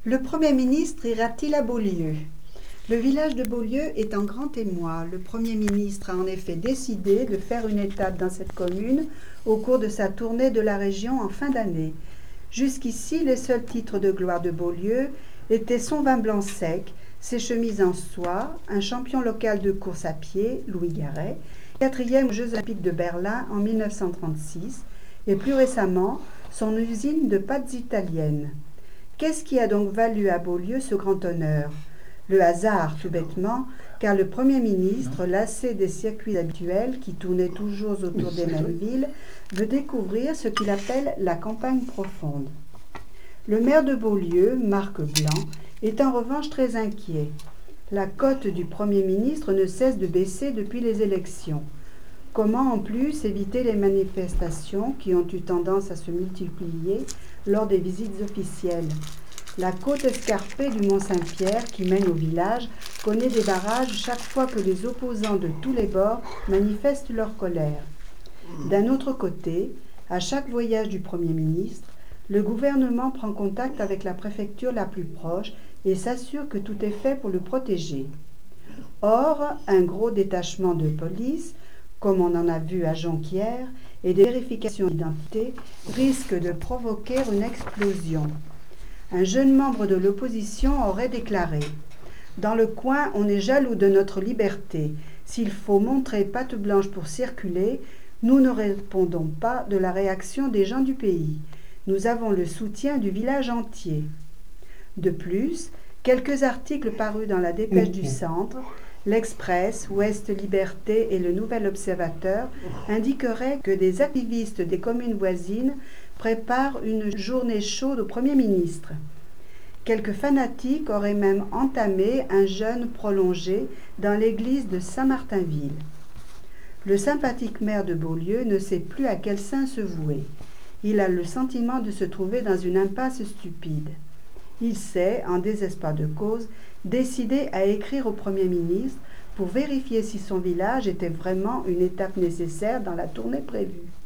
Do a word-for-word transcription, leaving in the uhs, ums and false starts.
Le Premier ministre ira-t-il à Beaulieu? Le village de Beaulieu est en grand émoi. Le Premier ministre a en effet décidé de faire une étape dans cette commune au cours de sa tournée de la région en fin d'année. Jusqu'ici, les seuls titres de gloire de Beaulieu étaient son vin blanc sec, ses chemises en soie, un champion local de course à pied, Louis Garret, quatrième aux Jeux olympiques de Berlin en mille neuf cent trente-six, et plus récemment, son usine de pâtes italiennes. Qu'est-ce qui a donc valu à Beaulieu ce grand honneur? Le hasard, tout bêtement, car le Premier ministre, lassé des circuits habituels qui tournaient toujours autour des mêmes villes, veut découvrir ce qu'il appelle la campagne profonde. Le maire de Beaulieu, Marc Blanc, est en revanche très inquiet. La cote du Premier ministre ne cesse de baisser depuis les élections. Comment en plus éviter les manifestations qui ont eu tendance à se multiplier lors des visites officielles? La côte escarpée du Mont-Saint-Pierre qui mène au village connaît des barrages chaque fois que les opposants de tous les bords manifestent leur colère. D'un autre côté, à chaque voyage du Premier ministre, le gouvernement prend contact avec la préfecture la plus proche et s'assure que tout est fait pour le protéger. Or, un gros détachement de police, comme on en a vu à Jonquière, et des vérifications d'identité risquent de provoquer une explosion. Un jeune membre de l'opposition aurait déclaré « Dans le coin, on est jaloux de notre liberté. S'il faut montrer patte blanche pour circuler, nous ne répondons pas de la réaction des gens du pays. Nous avons le soutien du village entier. » De plus, quelques articles parus dans la Dépêche du Centre, l'Express, Ouest Liberté et le Nouvel Observateur indiqueraient que des activistes des communes voisines préparent une journée chaude au Premier ministre. Quelques fanatiques auraient même entamé un jeûne prolongé dans l'église de Saint-Martinville. Le sympathique maire de Beaulieu ne sait plus à quel saint se vouer. Il a le sentiment de se trouver dans une impasse stupide. Il s'est, en désespoir de cause, décidé à écrire au Premier ministre pour vérifier si son village était vraiment une étape nécessaire dans la tournée prévue.